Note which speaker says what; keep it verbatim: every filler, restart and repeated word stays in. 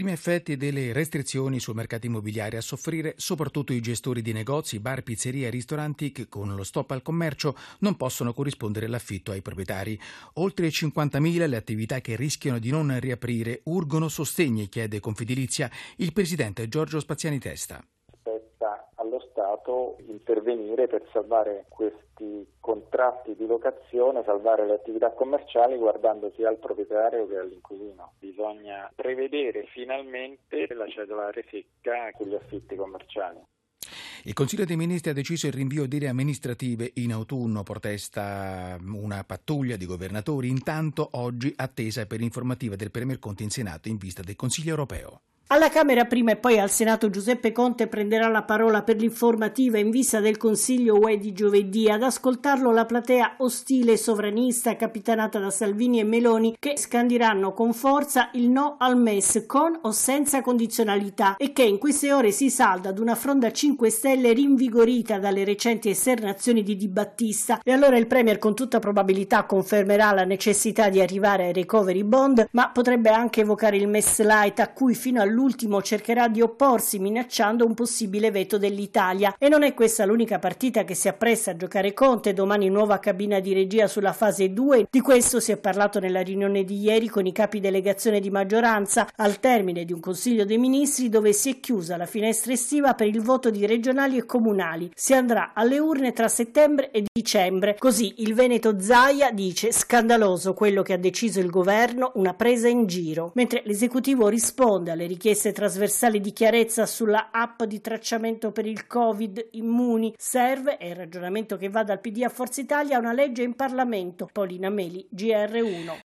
Speaker 1: Primi effetti delle restrizioni sui mercati immobiliari, a soffrire soprattutto i gestori di negozi, bar, pizzerie e ristoranti che con lo stop al commercio non possono corrispondere l'affitto ai proprietari. Oltre cinquantamila le attività che rischiano di non riaprire, urgono sostegni, chiede Confedilizia il presidente Giorgio Spaziani Testa.
Speaker 2: Spetta allo Stato intervenire per salvare questi contratti di locazione, salvare le attività commerciali guardando sia al proprietario che all'inquilino. Bisogna prevedere finalmente la cedolare secca sugli affitti commerciali.
Speaker 1: Il Consiglio dei Ministri ha deciso il rinvio delle amministrative in autunno, protesta una pattuglia di governatori, intanto oggi attesa per informativa del Premier Conte in Senato in vista del Consiglio europeo.
Speaker 3: Alla Camera prima e poi al Senato Giuseppe Conte prenderà la parola per l'informativa in vista del Consiglio U E di giovedì. Ad ascoltarlo la platea ostile e sovranista capitanata da Salvini e Meloni, che scandiranno con forza il no al M E S con o senza condizionalità e che in queste ore si salda ad una fronda cinque Stelle rinvigorita dalle recenti esternazioni di Di Battista. E allora il Premier con tutta probabilità confermerà la necessità di arrivare ai recovery bond, ma potrebbe anche evocare il M E S light a cui fino all'ultimo L'ultimo cercherà di opporsi minacciando un possibile veto dell'Italia. E non è questa l'unica partita che si appresta a giocare Conte. Domani nuova cabina di regia sulla fase due. Di questo si è parlato nella riunione di ieri con i capi delegazione di maggioranza al termine di un Consiglio dei Ministri dove si è chiusa la finestra estiva per il voto di regionali e comunali. Si andrà alle urne tra settembre e dicembre. Così il Veneto Zaia dice scandaloso quello che ha deciso il governo, una presa in giro. Mentre l'esecutivo risponde alle richieste trasversali di chiarezza sulla app di tracciamento per il Covid Immuni. Serve, è il ragionamento che va dal P D a Forza Italia, una legge in Parlamento. Paolina Meli, G R uno.